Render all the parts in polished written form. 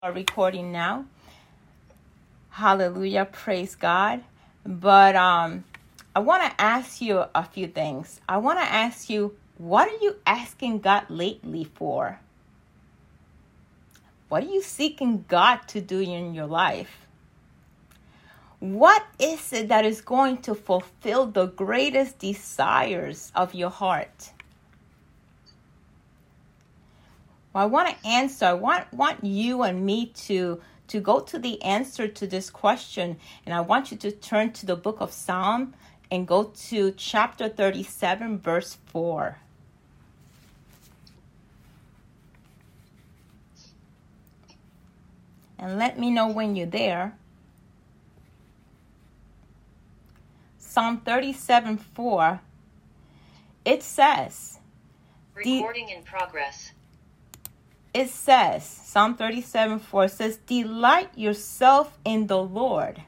Are recording now. Hallelujah, praise God. But I want to ask you a few things. I want to ask you, what are you asking God lately for? What are you seeking God to do in your life? What is it that is going to fulfill the greatest desires of your heart? Well, I want to answer. I want you and me to go to the answer to this question. And I want you to turn to the book of Psalm and go to chapter 37, verse 4. And let me know when you're there. Psalm 37, 4. It says. Recording in progress. It says, Psalm 37, 4 says, delight yourself in the Lord,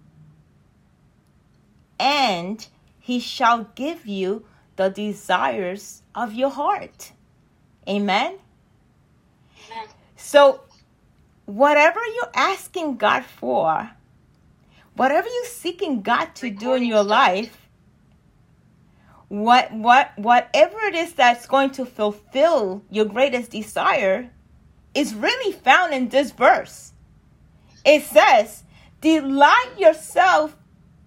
and he shall give you the desires of your heart. Amen? Amen. So, whatever you're asking God for, whatever you're seeking God to do in your life, whatever it is that's going to fulfill your greatest desire is really found in this verse. It says, delight yourself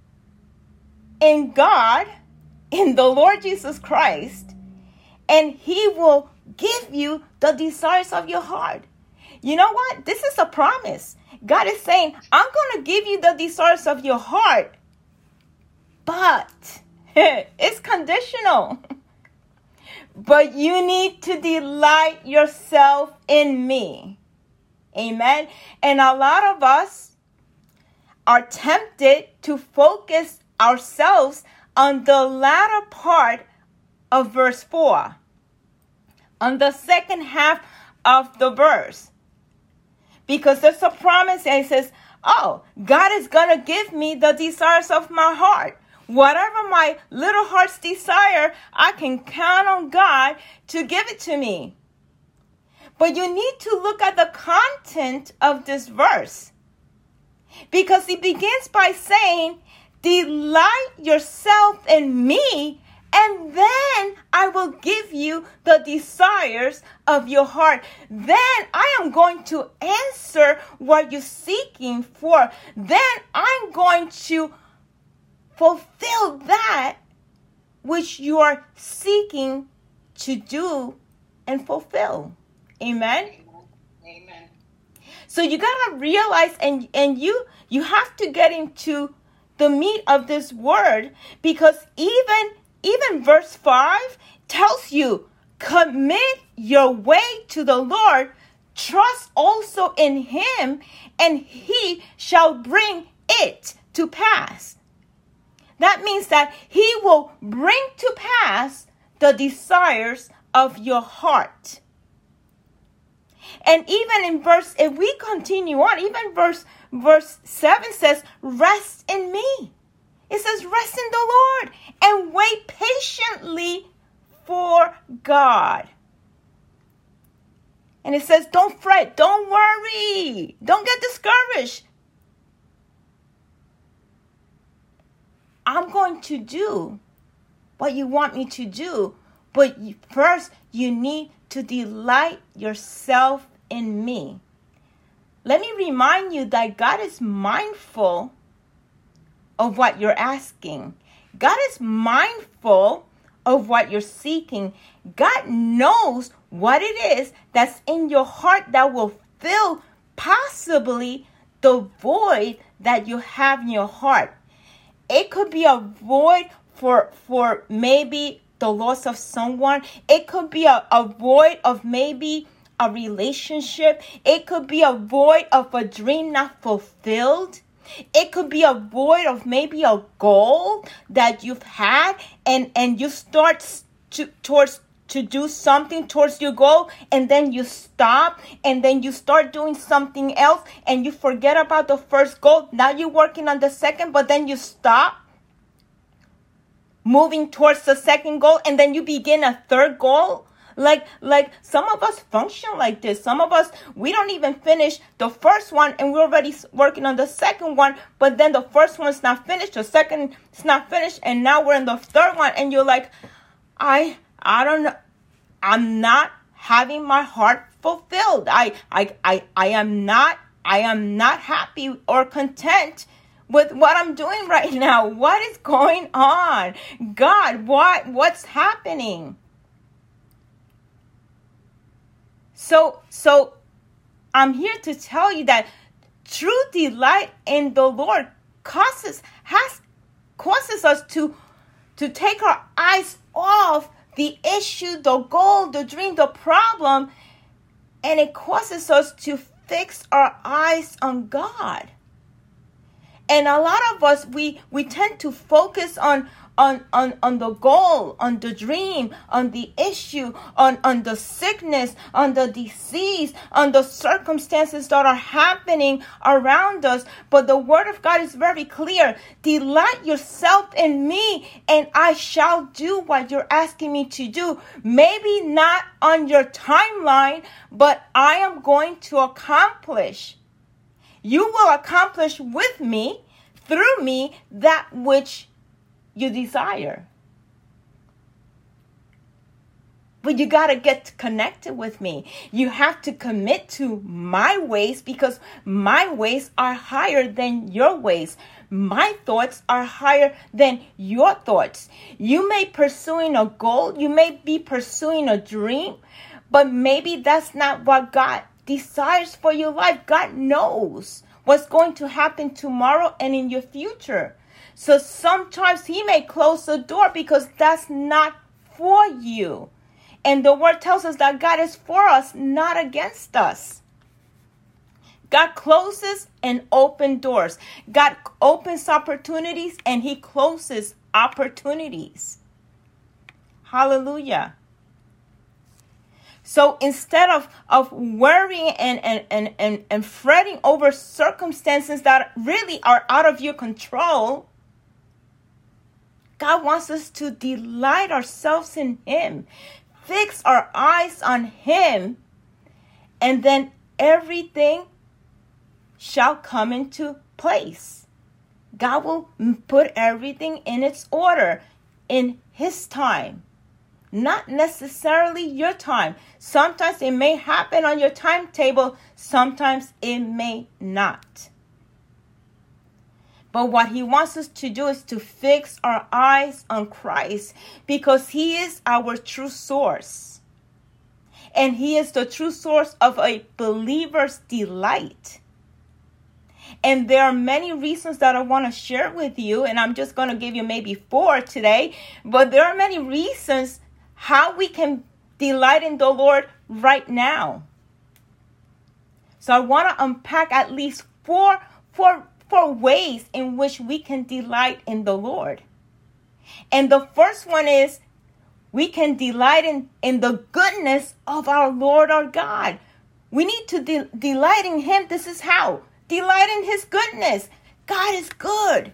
in God, in the Lord Jesus Christ, and he will give you the desires of your heart. You know what? This is a promise. God is saying, I'm going to give you the desires of your heart, but it's conditional. But you need to delight yourself in me. Amen. And a lot of us are tempted to focus ourselves on the latter part of verse 4, on the second half of the verse. Because there's a promise and it says, oh, God is going to give me the desires of my heart. Whatever my little heart's desire, I can count on God to give it to me. But you need to look at the content of this verse. Because it begins by saying, delight yourself in me, and then I will give you the desires of your heart. Then I am going to answer what you're seeking for. Then I'm going to fulfill that which you are seeking to do and fulfill. Amen? Amen. So you got to realize and you have to get into the meat of this word, because even verse 5 tells you, commit your way to the Lord, trust also in him, and he shall bring it to pass. That means that he will bring to pass the desires of your heart. And even in if we continue on, even verse 7 says, rest in me. It says, rest in the Lord and wait patiently for God. And it says, don't fret, don't worry, don't get discouraged. I'm going to do what you want me to do, but first you need to delight yourself in me. Let me remind you that God is mindful of what you're asking. God is mindful of what you're seeking. God knows what it is that's in your heart that will fill possibly the void that you have in your heart. It could be a void for maybe the loss of someone. It could be a void of maybe a relationship. It could be a void of a dream not fulfilled. It could be a void of maybe a goal that you've had and you start to do something towards your goal, and then you stop, and then you start doing something else, and you forget about the first goal. Now you're working on the second, but then you stop moving towards the second goal, and then you begin a third goal. Like some of us function like this. Some of us, we don't even finish the first one and we're already working on the second one, but then the first one's not finished, the second is not finished, and now we're in the third one, and you're like, I don't know. I'm not having my heart fulfilled. I am not happy or content with what I'm doing right now. What is going on? God, what's happening? So I'm here to tell you that true delight in the Lord causes us to take our eyes off the issue, the goal, the dream, the problem, and it causes us to fix our eyes on God. And a lot of us, we tend to focus on the goal, on the dream, on the issue, on the sickness, on the disease, on the circumstances that are happening around us. But the word of God is very clear. Delight yourself in me, and I shall do what you're asking me to do. Maybe not on your timeline, but I am going to accomplish. You will accomplish with me, through me, that which you desire. But you got to get connected with me. You have to commit to my ways, because my ways are higher than your ways. My thoughts are higher than your thoughts. You may be pursuing a goal. You may be pursuing a dream, but maybe that's not what God desires for your life. God knows what's going to happen tomorrow and in your future. So sometimes he may close the door because that's not for you. And the word tells us that God is for us, not against us. God closes and opens doors. God opens opportunities and he closes opportunities. Hallelujah. So instead of worrying and fretting over circumstances that really are out of your control, God wants us to delight ourselves in him, fix our eyes on him, and then everything shall come into place. God will put everything in its order in his time. Not necessarily your time. Sometimes it may happen on your timetable. Sometimes it may not. But what he wants us to do is to fix our eyes on Christ, because he is our true source. And he is the true source of a believer's delight. And there are many reasons that I want to share with you. And I'm just going to give you maybe 4 today. But there are many reasons how we can delight in the Lord right now. So I want to unpack at least four ways in which we can delight in the Lord. And the first one is we can delight in the goodness of our Lord our God. We need to delight in him. This is how. Delight in his goodness. God is good.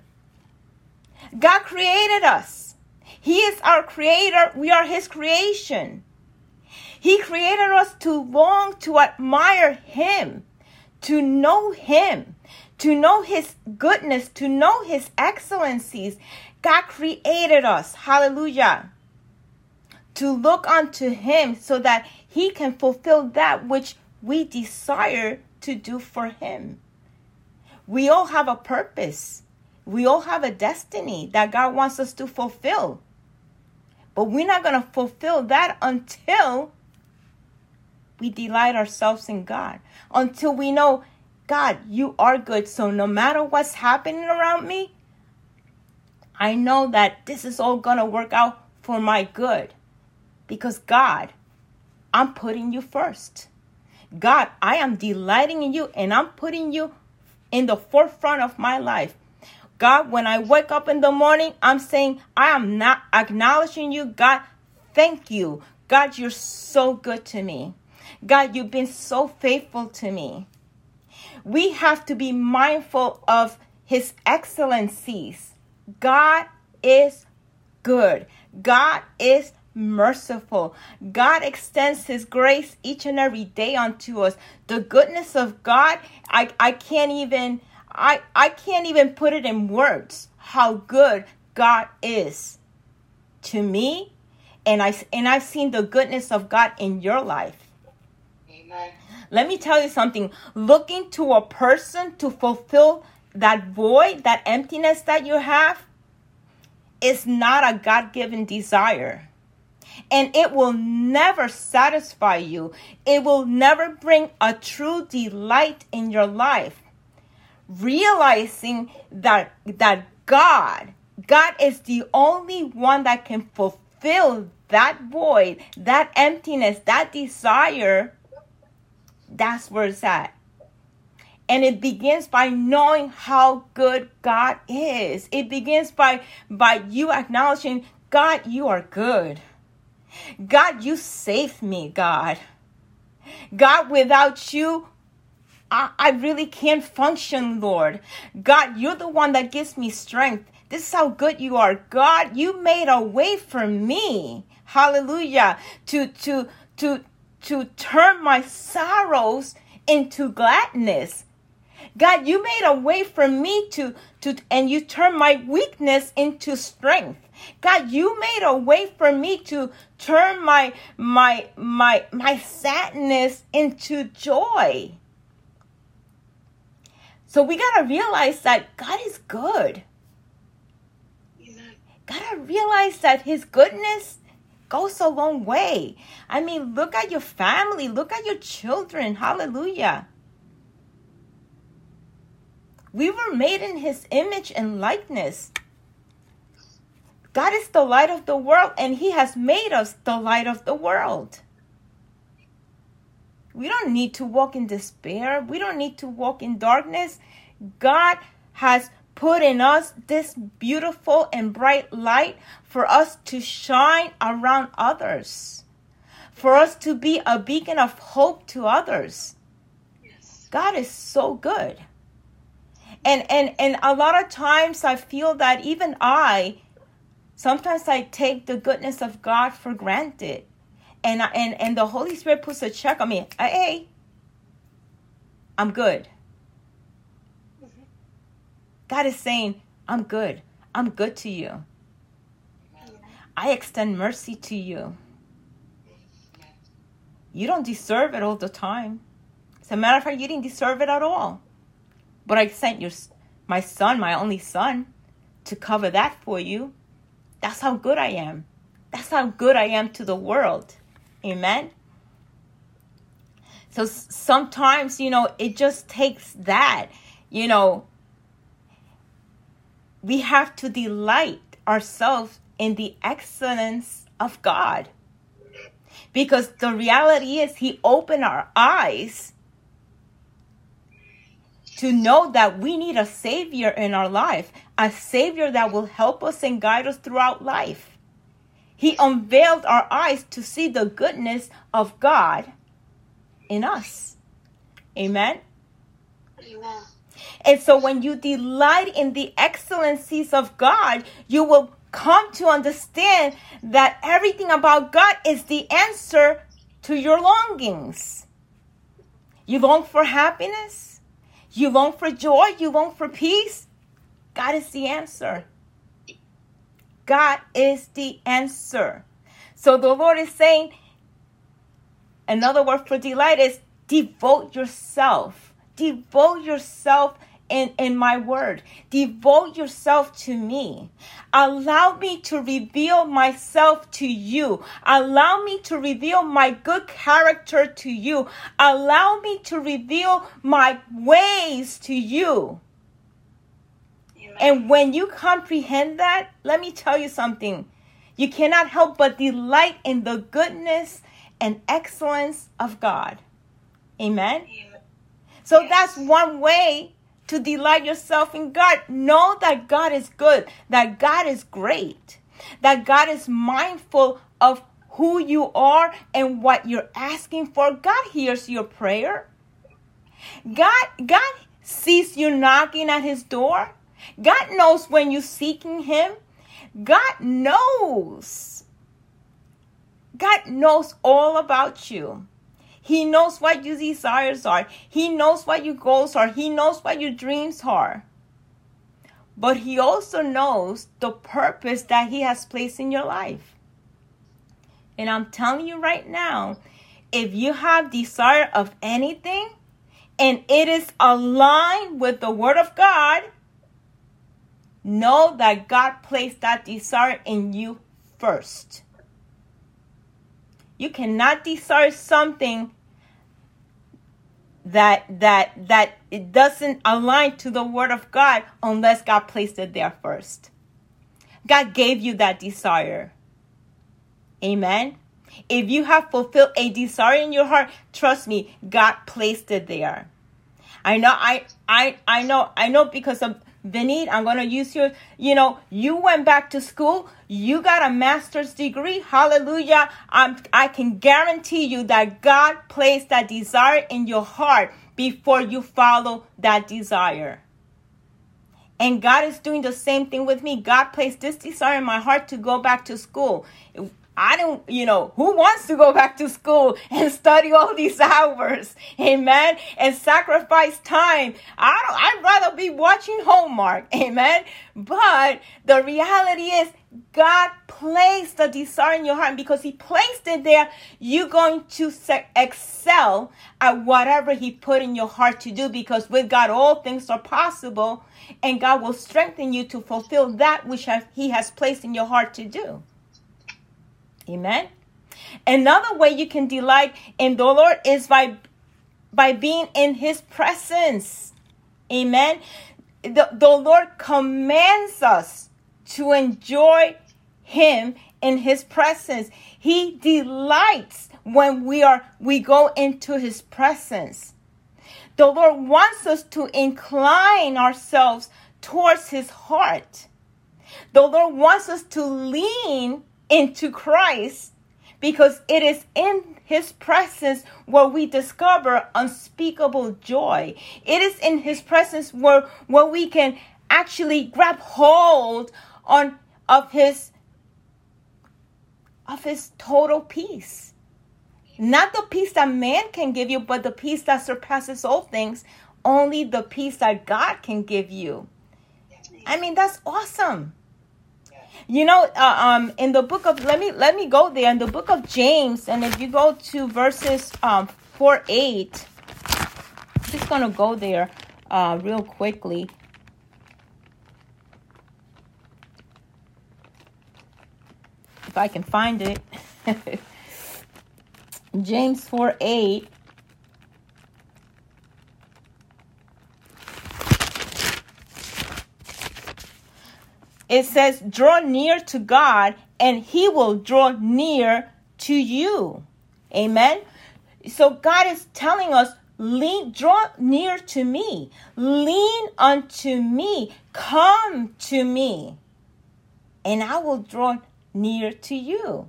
God created us. He is our creator. We are his creation. He created us to long to admire him, to know him, to know his goodness, to know his excellencies. God created us, hallelujah, to look unto him so that he can fulfill that which we desire to do for him. We all have a purpose. We all have a destiny that God wants us to fulfill. But we're not going to fulfill that until we delight ourselves in God. Until we know, God, you are good. So no matter what's happening around me, I know that this is all going to work out for my good. Because God, I'm putting you first. God, I am delighting in you, and I'm putting you in the forefront of my life. God, when I wake up in the morning, I'm saying, I am not acknowledging you. God, thank you. God, you're so good to me. God, you've been so faithful to me. We have to be mindful of his excellencies. God is good. God is merciful. God extends his grace each and every day unto us. The goodness of God, I can't even put it in words how good God is to me. And I've seen the goodness of God in your life. Amen. Let me tell you something. Looking to a person to fulfill that void, that emptiness that you have, is not a God-given desire. And it will never satisfy you. It will never bring a true delight in your life. Realizing that God is the only one that can fulfill that void, that emptiness, that desire, that's where it's at. And it begins by knowing how good God is. It begins by you acknowledging, God, you are good. God, you saved me, God. God, without you, I really can't function, Lord. God, you're the one that gives me strength. This is how good you are. God, you made a way for me. Hallelujah. To turn my sorrows into gladness. God, you made a way for me and you turned my weakness into strength. God, you made a way for me to turn my sadness into joy. So we got to realize that God is good. Got to realize that his goodness goes a long way. I mean, look at your family. Look at your children. Hallelujah. We were made in his image and likeness. God is the light of the world, and he has made us the light of the world. We don't need to walk in despair. We don't need to walk in darkness. God has put in us this beautiful and bright light for us to shine around others, for us to be a beacon of hope to others. Yes. God is so good. And a lot of times I feel that even sometimes I take the goodness of God for granted. And the Holy Spirit puts a check on me. Hey, I'm good. Mm-hmm. God is saying, I'm good. I'm good to you. I extend mercy to you. You don't deserve it all the time. As a matter of fact, you didn't deserve it at all. But I sent my son, my only son, to cover that for you. That's how good I am. That's how good I am to the world. Amen. So sometimes, it just takes that, we have to delight ourselves in the excellence of God. Because the reality is he opened our eyes to know that we need a Savior in our life, a Savior that will help us and guide us throughout life. He unveiled our eyes to see the goodness of God in us. Amen? Amen. And so when you delight in the excellencies of God, you will come to understand that everything about God is the answer to your longings. You long for happiness? You long for joy? You long for peace? God is the answer. God is the answer. So the Lord is saying, another word for delight is devote yourself. Devote yourself in my word. Devote yourself to me. Allow me to reveal myself to you. Allow me to reveal my good character to you. Allow me to reveal my ways to you. Amen. And when you comprehend that, let me tell you something. You cannot help but delight in the goodness and excellence of God. Amen? Amen. So yes. That's one way to delight yourself in God. Know that God is good, that God is great, that God is mindful of who you are and what you're asking for. God hears your prayer. God sees you knocking at his door. God knows when you're seeking him. God knows God knows all about you. He knows what your desires are. He knows what your goals are. He knows what your dreams are. But he also knows the purpose that he has placed in your life. And I'm telling you right now, if you have desire of anything and it is aligned with the word of God, know that God placed that desire in you first. You cannot desire something that it doesn't align to the word of God unless God placed it there first. God gave you that desire. Amen. If you have fulfilled a desire in your heart, trust me, God placed it there. I know because of Vinny, I'm going to use your, you went back to school, you got a master's degree. Hallelujah. I can guarantee you that God placed that desire in your heart before you follow that desire. And God is doing the same thing with me. God placed this desire in my heart to go back to school. I don't, who wants to go back to school and study all these hours, amen, and sacrifice time? I'd rather be watching Hallmark, amen. But the reality is God placed the desire in your heart, and because he placed it there, you're going to excel at whatever he put in your heart to do, because with God, all things are possible, and God will strengthen you to fulfill that which he has placed in your heart to do. Amen. Another way you can delight in the Lord is by being in his presence. Amen. The Lord commands us to enjoy him in his presence. He delights when we go into his presence. The Lord wants us to incline ourselves towards his heart. The Lord wants us to lean into Christ, because it is in his presence where we discover unspeakable joy. It is in his presence where we can actually grab hold of his total peace. Not the peace that man can give you, but the peace that surpasses all things. Only the peace that God can give you. I mean, that's awesome. In the book of, let me go there, in the book of James, and if you go to verses 4-8, I'm just going to go there real quickly. If I can find it. James 4:8. It says, draw near to God and he will draw near to you. Amen. So God is telling us, draw near to me, lean unto me, come to me, and I will draw near to you.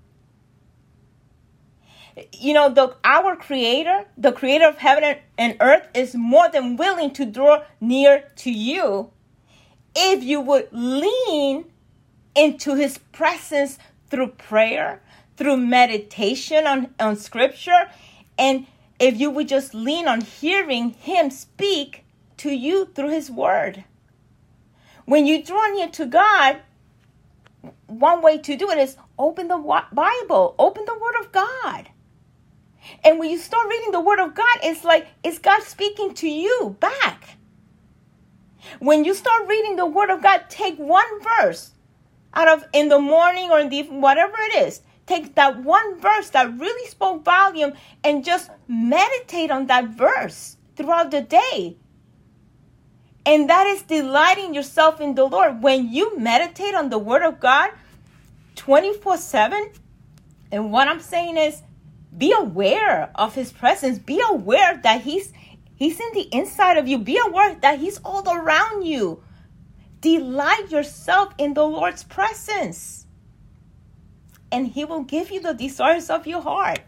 Our Creator, the Creator of heaven and earth, is more than willing to draw near to you if you would lean into his presence through prayer, through meditation on scripture, and if you would just lean on hearing him speak to you through his word. When you draw near to God, one way to do it is open the Bible, open the word of God. And when you start reading the word of God, it's God speaking to you back. When you start reading the word of God, take one verse in the morning or in the whatever it is. Take that one verse that really spoke volume and just meditate on that verse throughout the day. And that is delighting yourself in the Lord. When you meditate on the word of God 24/7, and what I'm saying is, be aware of his presence. Be aware that he's in the inside of you. Be aware that he's all around you. Delight yourself in the Lord's presence, and he will give you the desires of your heart.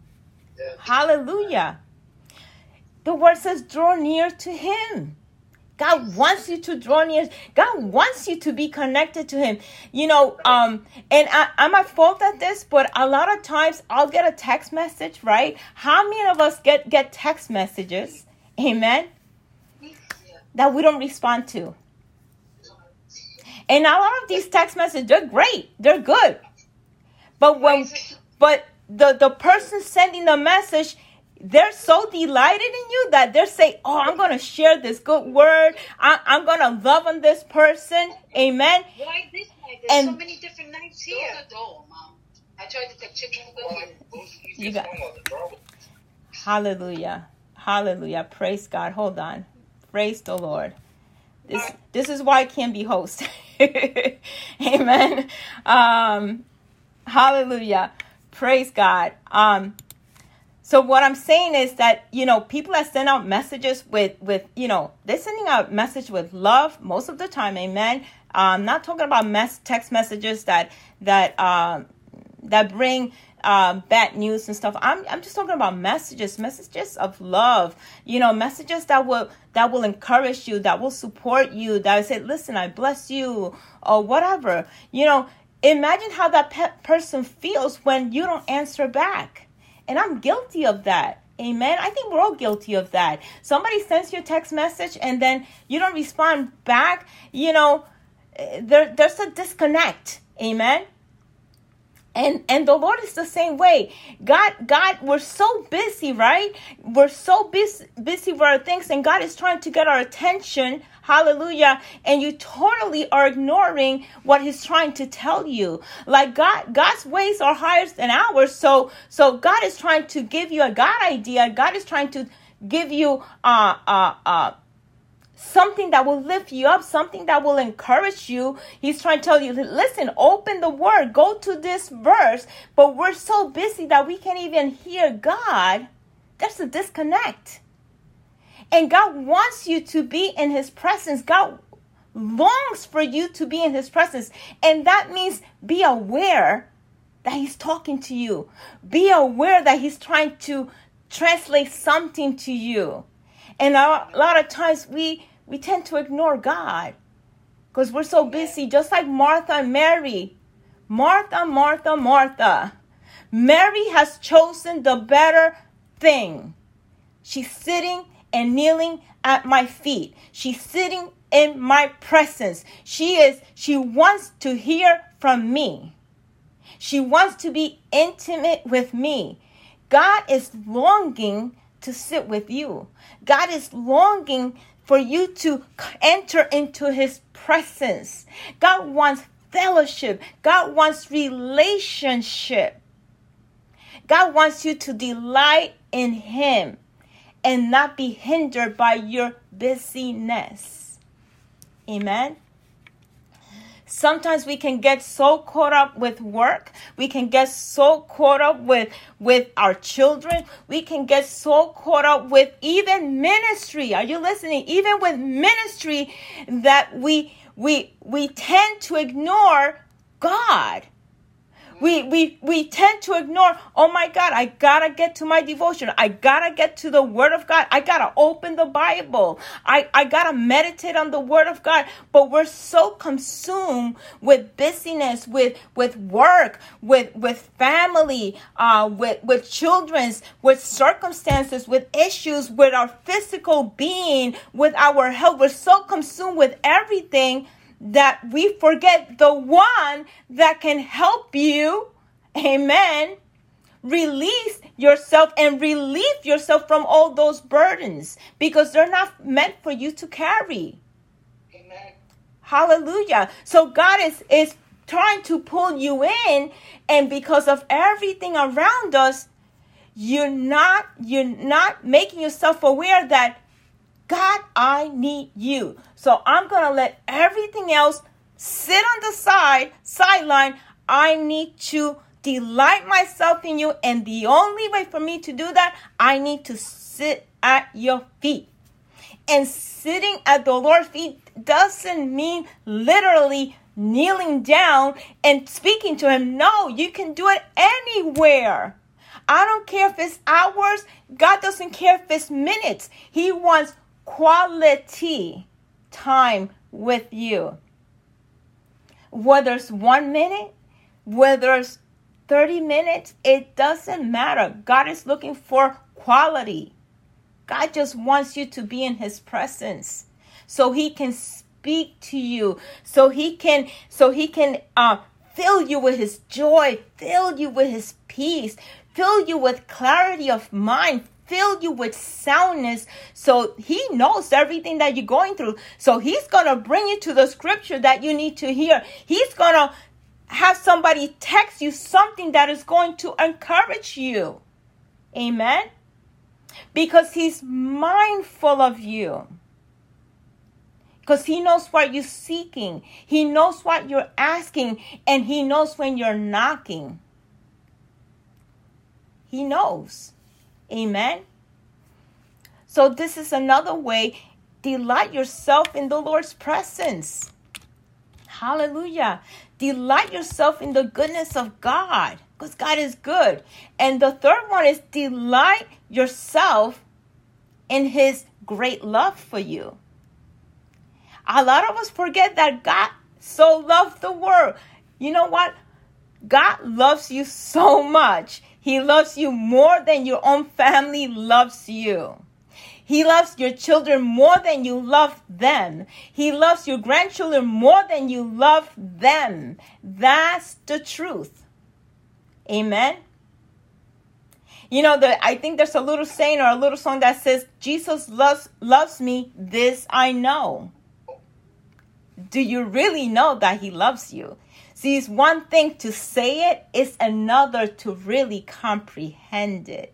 Yes. Hallelujah. The word says, draw near to him. God wants you to draw near. God wants you to be connected to him. And I'm at fault at this, but a lot of times I'll get a text message, right? How many of us get text messages, amen, that we don't respond to? And a lot of these text messages, they're great. They're good. But the person sending the message, they're so delighted in you that they're saying, oh, I'm going to share this good word. I'm going to love on this person. Amen. Why this night? There's so many different nights here. The door, Mom. I tried to take chicken you got. Hallelujah. Hallelujah. Praise God. Hold on. Praise the Lord. This is why I can't be host. Amen. Hallelujah. Praise God. So what I'm saying is that, people that send out messages with they're sending out message with love most of the time. Amen. I'm not talking about text messages that bring bad news and stuff. I'm just talking about messages of love, messages that will encourage you, that will support you, that will say, listen, I bless you, or whatever. Imagine how that person feels when you don't answer back. And I'm guilty of that. Amen. I think we're all guilty of that. Somebody sends you a text message and then you don't respond back. There's a disconnect. Amen. And the Lord is the same way. God, we're so busy, right? We're so busy with our things, and God is trying to get our attention. Hallelujah. And you totally are ignoring what he's trying to tell you. Like God's ways are higher than ours. So God is trying to give you a God idea. God is trying to give you something that will lift you up, something that will encourage you. He's trying to tell you, listen, open the word, go to this verse. But we're so busy that we can't even hear God. There's a disconnect. And God wants you to be in his presence. God longs for you to be in his presence. And that means be aware that he's talking to you. Be aware that he's trying to translate something to you. And a lot of times we tend to ignore God because we're so busy, just like Martha and Mary. Martha, Martha, Martha. Mary has chosen the better thing. She's sitting and kneeling at my feet. She's sitting in my presence. She wants to hear from me. She wants to be intimate with me. God is longing to sit with you. God is longing for you to enter into his presence. God wants fellowship. God wants relationship. God wants you to delight in him and not be hindered by your busyness. Amen. Sometimes we can get so caught up with work. We can get so caught up with our children. We can get so caught up with even ministry. Are you listening? Even with ministry, that we tend to ignore God. We tend to ignore, oh my God, I gotta get to my devotion. I gotta get to the word of God. I gotta open the Bible. I gotta meditate on the word of God. But we're so consumed with busyness, with work, with family, with children's, with circumstances, with issues, with our physical being, with our health. We're so consumed with everything that we forget the one that can help you, amen, release yourself and relieve yourself from all those burdens, because they're not meant for you to carry. Amen. Hallelujah. So God is trying to pull you in, and because of everything around us, you're not making yourself aware that, God, I need you. So I'm going to let everything else sit on the sideline. I need to delight myself in you. And the only way for me to do that, I need to sit at your feet. And sitting at the Lord's feet doesn't mean literally kneeling down and speaking to him. No, you can do it anywhere. I don't care if it's hours. God doesn't care if it's minutes. He wants quality time with you. Whether it's 1 minute, whether it's 30 minutes, it doesn't matter. God is looking for quality. God just wants you to be in his presence so he can speak to you, so he can fill you with his joy, fill you with his peace, fill you with clarity of mind, fill you with soundness. So he knows everything that you're going through. So he's going to bring you to the scripture that you need to hear. He's going to have somebody text you something that is going to encourage you. Amen? Because he's mindful of you. Because he knows what you're seeking. He knows what you're asking. And he knows when you're knocking. He knows. Amen. So this is another way. Delight yourself in the Lord's presence. Hallelujah. Delight yourself in the goodness of God. Because God is good. And the third one is delight yourself in his great love for you. A lot of us forget that God so loved the world. You know what? God loves you so much. He loves you more than your own family loves you. He loves your children more than you love them. He loves your grandchildren more than you love them. That's the truth. Amen. You know, I think there's a little saying or a little song that says, Jesus loves me, this I know. Do you really know that he loves you? See, it's one thing to say it, it's another to really comprehend it.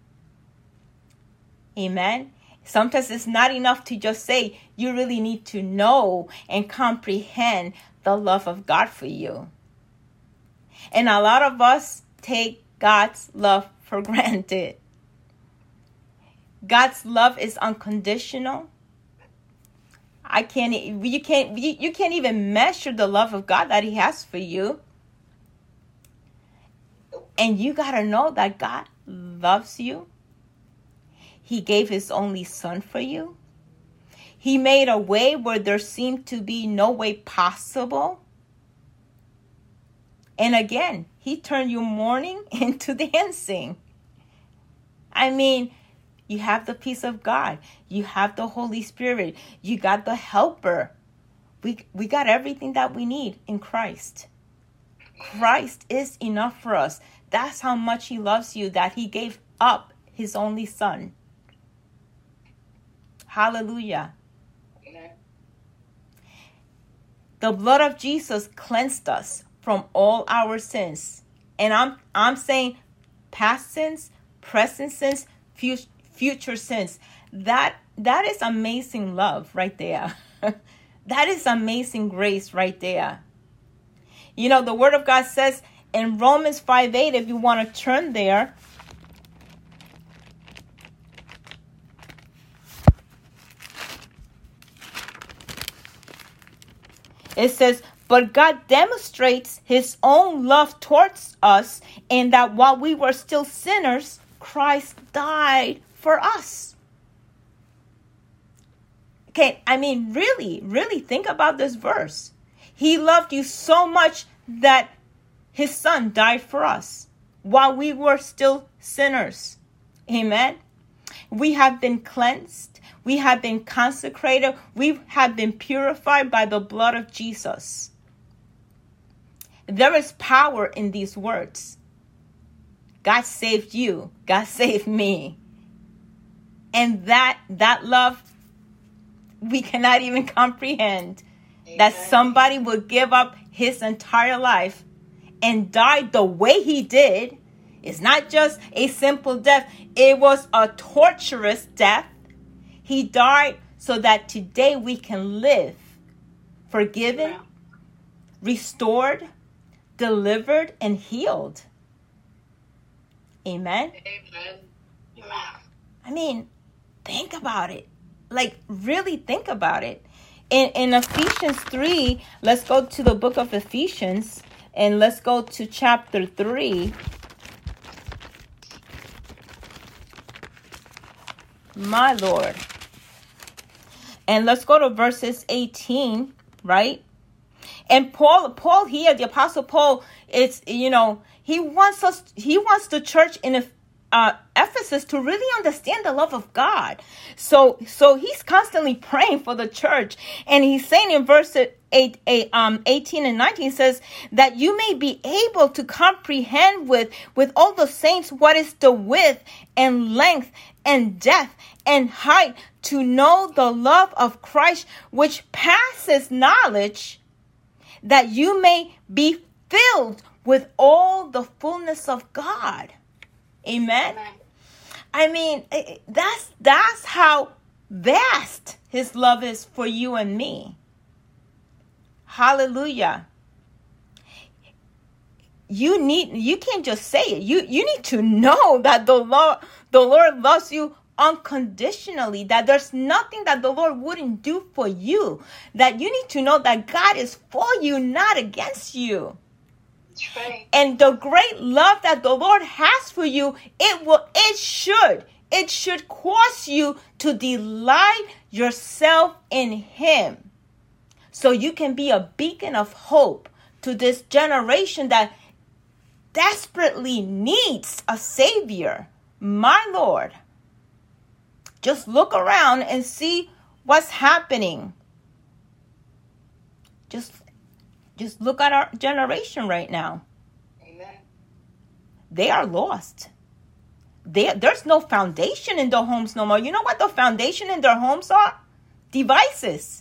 Amen. Sometimes it's not enough to just say, you really need to know and comprehend the love of God for you. And a lot of us take God's love for granted. God's love is unconditional. You can't even measure the love of God that he has for you. And you got to know that God loves you. He gave his only son for you. He made a way where there seemed to be no way possible. And again, he turned your mourning into dancing. I mean, you have the peace of God. You have the Holy Spirit. You got the helper. We got everything that we need in Christ. Christ is enough for us. That's how much he loves you, that he gave up his only son. Hallelujah. Amen. The blood of Jesus cleansed us from all our sins. And I'm saying past sins, present sins, future sins. That is amazing love right there. That is amazing grace right there. You know, the word of God says in Romans 5:8, if you want to turn there, it says, but God demonstrates his own love towards us in that while we were still sinners, Christ died for us. Okay, I mean, really think about this verse. He loved you so much that his son died for us while we were still sinners. Amen. We have been cleansed. We have been consecrated. We have been purified by the blood of Jesus. There is power in these words. God saved you. God saved me. And that love, we cannot even comprehend. Amen. That somebody would give up his entire life and die the way he did. It's not just a simple death. It was a torturous death. He died so that today we can live forgiven, restored, delivered, and healed. Amen. Amen. I mean, think about it. Like, really think about it. In Ephesians 3, let's go to the book of Ephesians and let's go to chapter 3. My Lord. And let's go to verses 18, right? And Paul here, the Apostle Paul, it's, he wants the church in Ephesus to really understand the love of God. So he's constantly praying for the church. And he's saying in verse 18 and 19, he says that you may be able to comprehend with all the saints what is the width and length and depth and height, to know the love of Christ which passes knowledge, that you may be filled with all the fullness of God. Amen. Amen. I mean, that's how vast his love is for you and me. Hallelujah. You can't just say it. You need to know that the Lord loves you unconditionally, that there's nothing that the Lord wouldn't do for you, that you need to know that God is for you, not against you. That's right. And the great love that the Lord has for you, it should cause you to delight yourself in Him, so you can be a beacon of hope to this generation that desperately needs a Savior. My Lord, just look around and see what's happening. Just look at our generation right now. Amen. They are lost. There's no foundation in their homes no more. You know what the foundation in their homes are? Devices.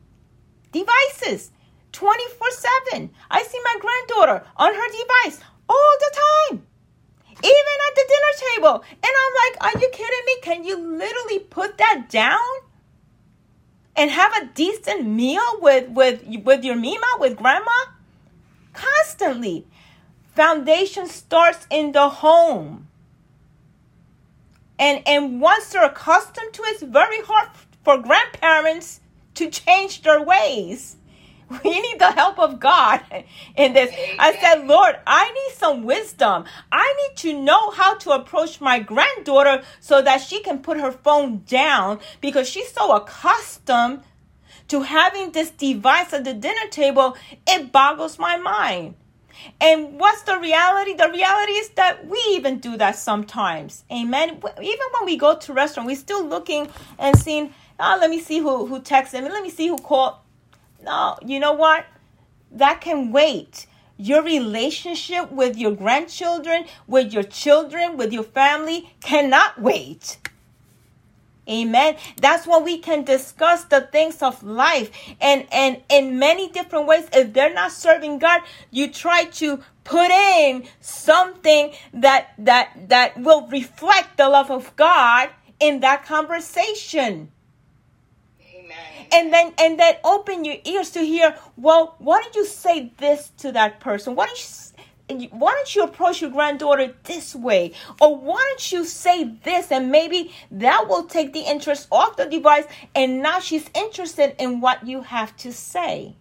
24/7. I see my granddaughter on her device all the time. Even at the dinner table. And I'm like, are you kidding me? Can you literally put that down and have a decent meal with your Mima, with grandma? Constantly. Foundation starts in the home. And once they're accustomed to it, it's very hard for grandparents to change their ways. We need the help of God in this. I said, Lord, I need some wisdom. I need to know how to approach my granddaughter so that she can put her phone down, because she's so accustomed to having this device at the dinner table. It boggles my mind. And what's the reality? The reality is that we even do that sometimes. Amen. Even when we go to a restaurant, we're still looking and seeing, let me see who texted me. Let me see who called. No, you know what? That can wait. Your relationship with your grandchildren, with your children, with your family cannot wait. Amen. That's when we can discuss the things of life. And in many different ways, if they're not serving God, you try to put in something that will reflect the love of God in that conversation. And then open your ears to hear, well, why don't you say this to that person? Why don't you approach your granddaughter this way? Or why don't you say this? And maybe that will take the interest off the device, and now she's interested in what you have to say.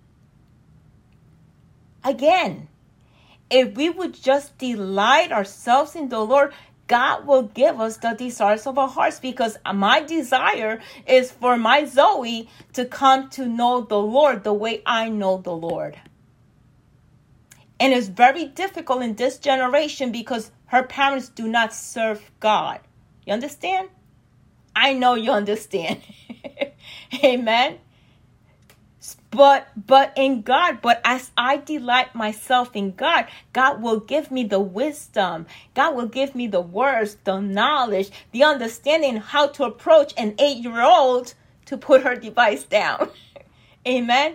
Again, if we would just delight ourselves in the Lord, God will give us the desires of our hearts, because my desire is for my Zoe to come to know the Lord the way I know the Lord. And it's very difficult in this generation because her parents do not serve God. You understand? I know you understand. Amen. But in God, but as I delight myself in God, God will give me the wisdom. God will give me the words, the knowledge, the understanding how to approach an 8-year-old to put her device down. Amen.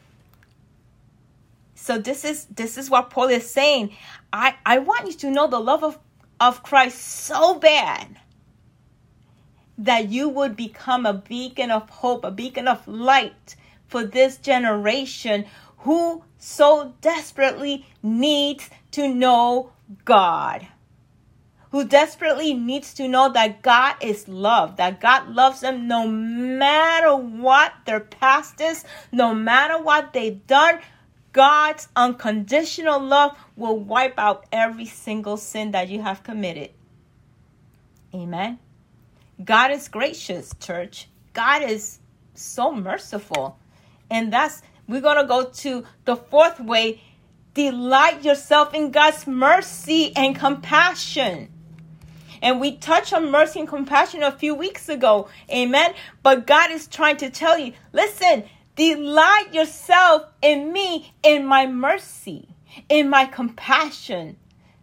So this is what Paul is saying. I want you to know the love of Christ so bad that you would become a beacon of hope, a beacon of light for this generation who so desperately needs to know God, who desperately needs to know that God is love, that God loves them no matter what their past is, no matter what they've done. God's unconditional love will wipe out every single sin that you have committed. Amen. God is gracious, church. God is so merciful. And we're going to go to the fourth way. Delight yourself in God's mercy and compassion. And we touched on mercy and compassion a few weeks ago. Amen. But God is trying to tell you, listen, delight yourself in me, in my mercy, in my compassion.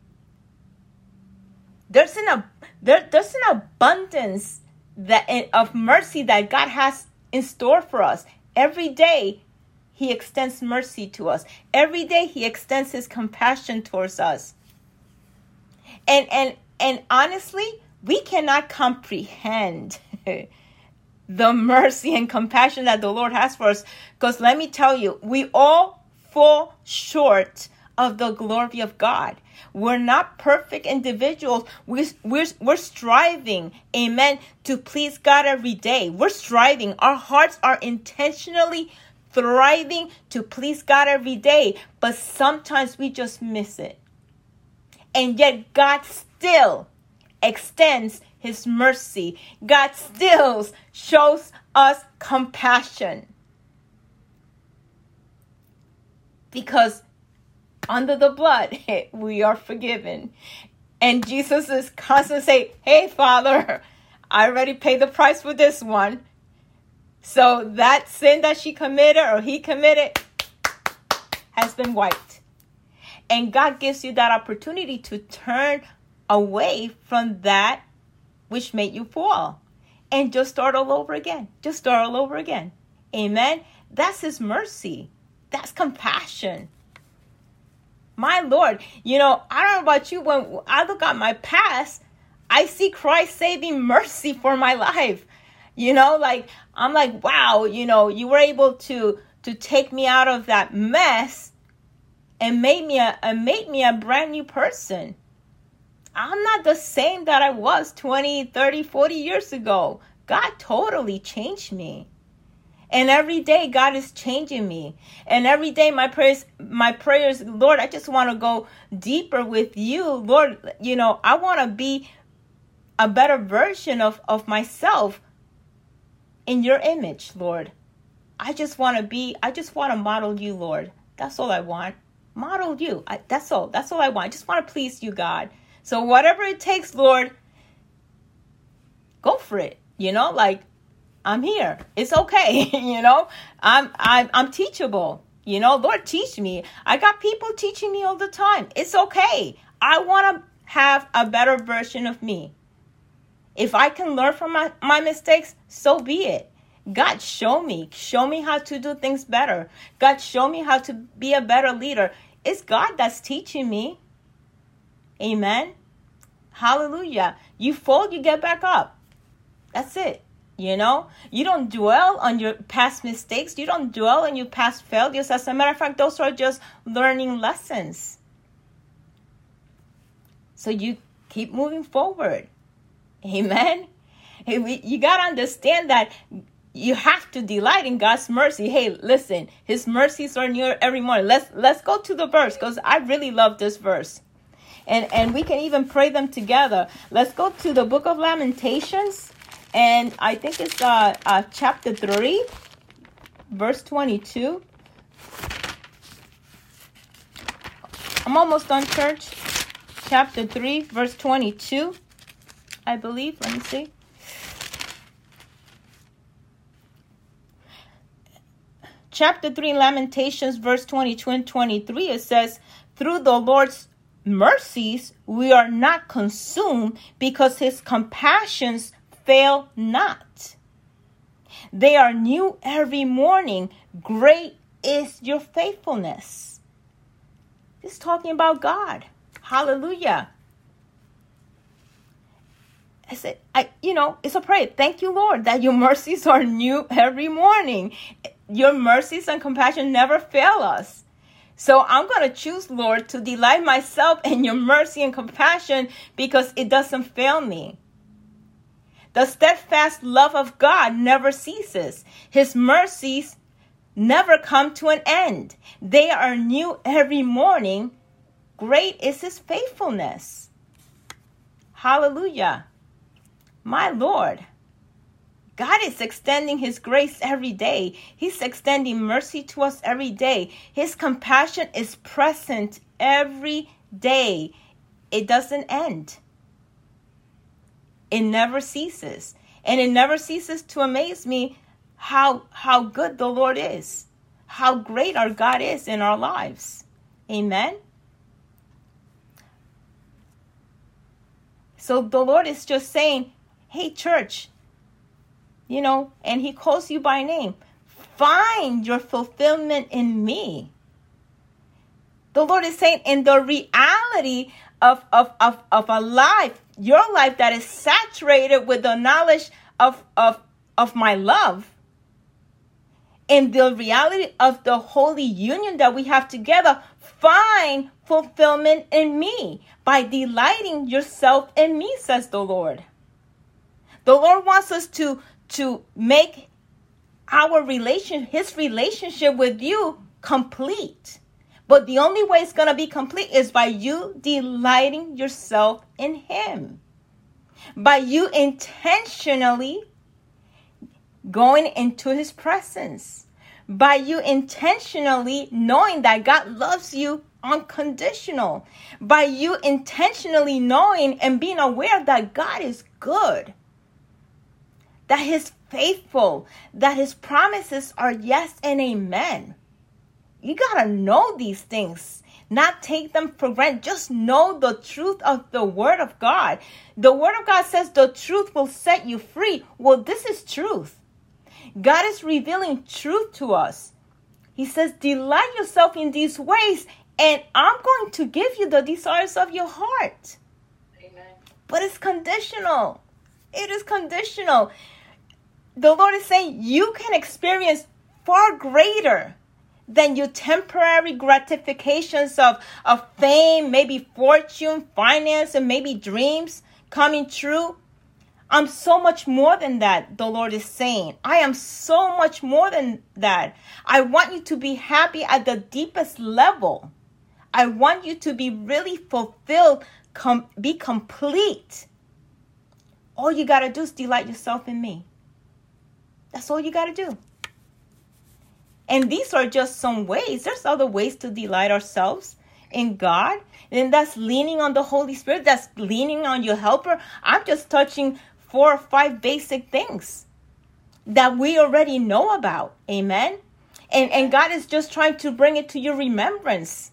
There's an abundance of mercy that God has in store for us. Every day, He extends mercy to us. Every day, He extends His compassion towards us. And honestly, we cannot comprehend the mercy and compassion that the Lord has for us. Because let me tell you, we all fall short of the glory of God. We're not perfect individuals. We're striving, amen, to please God every day. We're striving. Our hearts are intentionally thriving to please God every day. But sometimes we just miss it. And yet God still extends His mercy. God still shows us compassion. Because under the blood, we are forgiven. And Jesus is constantly saying, hey, Father, I already paid the price for this one. So that sin that she committed or he committed has been wiped. And God gives you that opportunity to turn away from that which made you fall. And just start all over again. Just start all over again. Amen. That's His mercy. That's compassion. My Lord, I don't know about you, when I look at my past, I see Christ saving mercy for my life. I'm like, wow, you were able to take me out of that mess and made me a brand new person. I'm not the same that I was 20, 30, 40 years ago. God totally changed me. And every day God is changing me. And every day my prayers, Lord, I just want to go deeper with you. Lord, I want to be a better version of myself in your image, Lord. I just want to model you, Lord. That's all I want. Model you. That's all I want. I just want to please you, God. So whatever it takes, Lord, go for it. I'm here. It's okay. I'm teachable. Lord, teach me. I got people teaching me all the time. It's okay. I want to have a better version of me. If I can learn from my mistakes, so be it. God, show me how to do things better. God, show me how to be a better leader. It's God that's teaching me. Amen. Hallelujah. You fall, you get back up. That's it. You don't dwell on your past mistakes. You don't dwell on your past failures. As a matter of fact, those are just learning lessons. So you keep moving forward. Amen. You got to understand that you have to delight in God's mercy. Hey, listen, His mercies are new every morning. Let's go to the verse, because I really love this verse. And we can even pray them together. Let's go to the book of Lamentations. And I think it's chapter 3, verse 22. I'm almost done, church. Chapter 3, verse 22, I believe. Let me see. Chapter 3, Lamentations, verse 22 and 23, it says, through the Lord's mercies we are not consumed, because His compassions fail not. They are new every morning. Great is your faithfulness. It's talking about God. Hallelujah. I said, it's a prayer. Thank you, Lord, that your mercies are new every morning. Your mercies and compassion never fail us. So I'm going to choose, Lord, to delight myself in your mercy and compassion, because it doesn't fail me. The steadfast love of God never ceases. His mercies never come to an end. They are new every morning. Great is His faithfulness. Hallelujah. My Lord, God is extending his grace every day. He's extending mercy to us every day. His compassion is present every day. It doesn't end. It never ceases. And it never ceases to amaze me how good the Lord is. How great our God is in our lives. Amen. So the Lord is just saying, hey, church, and he calls you by name. Find your fulfillment in me. The Lord is saying, in the reality of a life, your life that is saturated with the knowledge of my love, in the reality of the holy union that we have together, find fulfillment in me by delighting yourself in me, says the Lord. The Lord wants us to make his relationship with you complete. But the only way it's going to be complete is by you delighting yourself in him. By you intentionally going into his presence. By you intentionally knowing that God loves you unconditional. By you intentionally knowing and being aware that God is good. That he's faithful. That his promises are yes and amen. You got to know these things. Not take them for granted. Just know the truth of the word of God. The word of God says the truth will set you free. Well, this is truth. God is revealing truth to us. He says, delight yourself in these ways, and I'm going to give you the desires of your heart. Amen. But it's conditional. It is conditional. The Lord is saying you can experience far greater than your temporary gratifications of fame, maybe fortune, finance, and maybe dreams coming true. I'm so much more than that, the Lord is saying. I am so much more than that. I want you to be happy at the deepest level. I want you to be really fulfilled, be complete. All you got to do is delight yourself in me. That's all you got to do. And these are just some ways. There's other ways to delight ourselves in God. And that's leaning on the Holy Spirit. That's leaning on your helper. I'm just touching 4 or 5 basic things that we already know about. Amen. And God is just trying to bring it to your remembrance.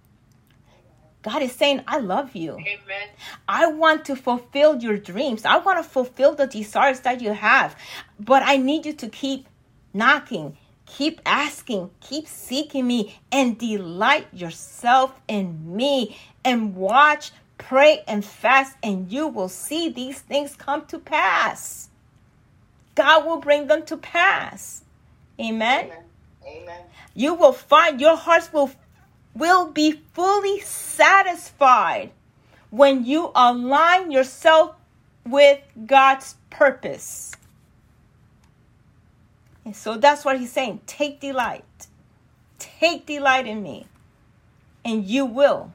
God is saying, I love you. Amen. I want to fulfill your dreams. I want to fulfill the desires that you have. But I need you to keep knocking, keep asking, keep seeking me, and delight yourself in me. And watch, pray, and fast, and you will see these things come to pass. God will bring them to pass. Amen. Amen. Amen. You will find your hearts will be fully satisfied when you align yourself with God's purpose. And so that's what he's saying. Take delight. Take delight in me. And you will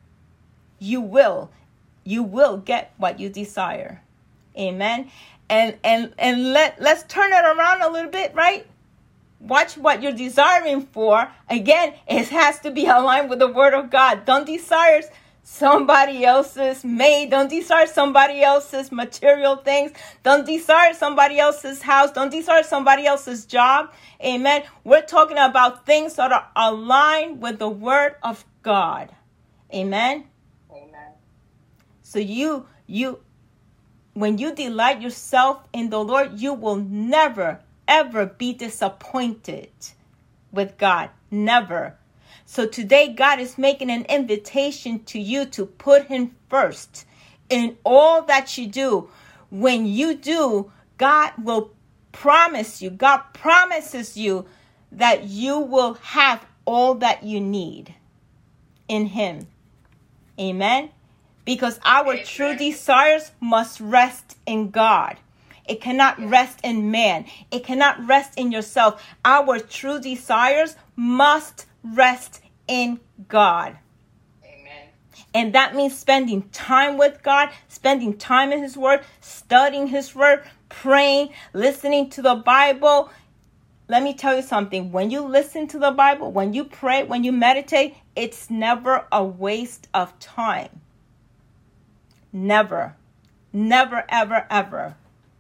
get what you desire. Amen. And let's turn it around a little bit, right? Watch what you're desiring for. Again, it has to be aligned with the word of God. Don't desire somebody else's maid. Don't desire somebody else's material things. Don't desire somebody else's house. Don't desire somebody else's job. Amen. We're talking about things that are aligned with the word of God. Amen. Amen. So when you delight yourself in the Lord, you will never, ever be disappointed with God. Never. So today, God is making an invitation to you to put him first in all that you do. When you do, God will promise you, God promises you that you will have all that you need in him. Amen. Because our true desires must rest in God. It cannot rest in man. It cannot rest in yourself. Our true desires must rest in God. Amen. And that means spending time with God, spending time in his word, studying his word, praying, listening to the Bible. Let me tell you something. When you listen to the Bible, when you pray, when you meditate, it's never a waste of time. Never. Never, ever, ever.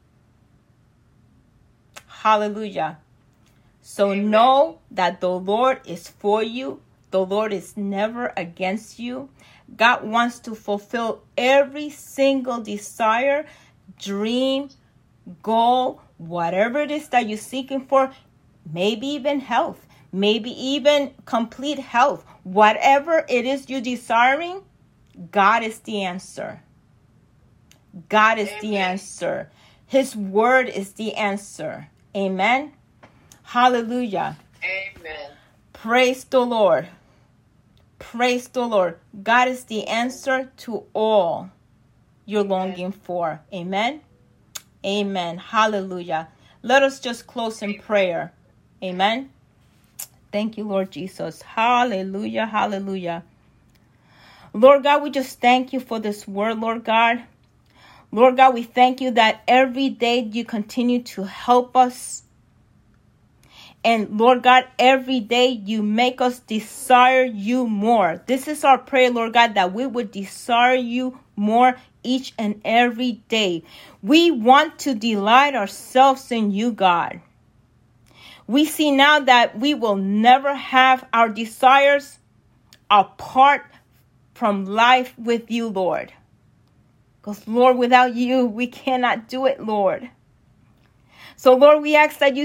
Hallelujah. So know that the Lord is for you. The Lord is never against you. God wants to fulfill every single desire, dream, goal, whatever it is that you're seeking for. Maybe even health, maybe even complete health. Whatever it is you're desiring, God is the answer. God is the answer. His word is the answer. Amen. Hallelujah. Amen. Praise the Lord. Praise the Lord. God is the answer to all you're longing for. Amen. Amen. Hallelujah. Let us just close in prayer. Amen. Thank you, Lord Jesus. Hallelujah. Hallelujah. Lord God, we just thank you for this word, Lord God. Lord God, we thank you that every day you continue to help us. And Lord God, every day you make us desire you more. This is our prayer, Lord God, that we would desire you more each and every day. We want to delight ourselves in you, God. We see now that we will never have our desires apart from life with you, Lord. Because, Lord, without you, we cannot do it, Lord. So, Lord, we ask that you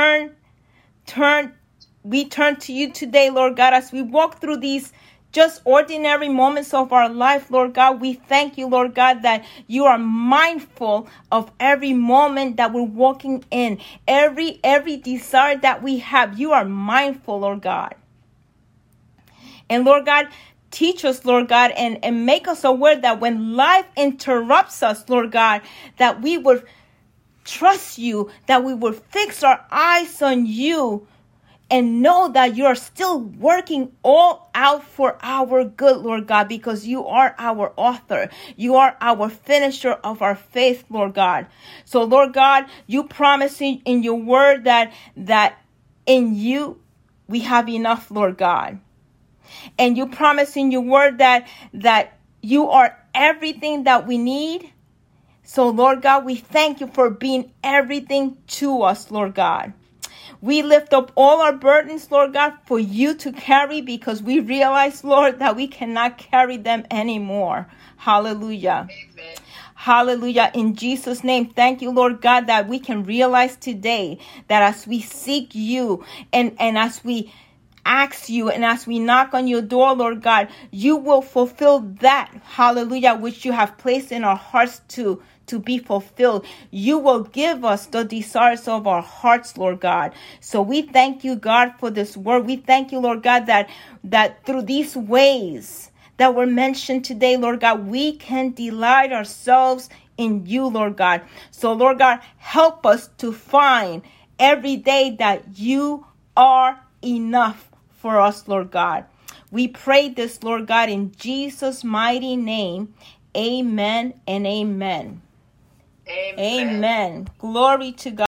we turn to you today, Lord God, as we walk through these just ordinary moments of our life, Lord God. We thank you, Lord God, that you are mindful of every moment that we're walking in, every desire that we have. You are mindful, Lord God. And Lord God, teach us, Lord God, and make us aware that when life interrupts us, Lord God, that we would trust you, that we would fix our eyes on you, and know that you are still working all out for our good, Lord God, because you are our author. You are our finisher of our faith, Lord God. So, Lord God, you promise in your word that in you we have enough, Lord God. And you promise in your word that you are everything that we need. So, Lord God, we thank you for being everything to us, Lord God. We lift up all our burdens, Lord God, for you to carry, because we realize, Lord, that we cannot carry them anymore. Hallelujah. Amen. Hallelujah. In Jesus' name, thank you, Lord God, that we can realize today that as we seek you and as we ask you and as we knock on your door, Lord God, you will fulfill that, hallelujah, which you have placed in our hearts to be fulfilled. You will give us the desires of our hearts, Lord God. So we thank you, God, for this word. We thank you, Lord God, that through these ways that were mentioned today, Lord God, we can delight ourselves in you, Lord God. So, Lord God, help us to find every day that you are enough for us, Lord God. We pray this, Lord God, in Jesus' mighty name. Amen and amen. Amen. Amen. Glory to God.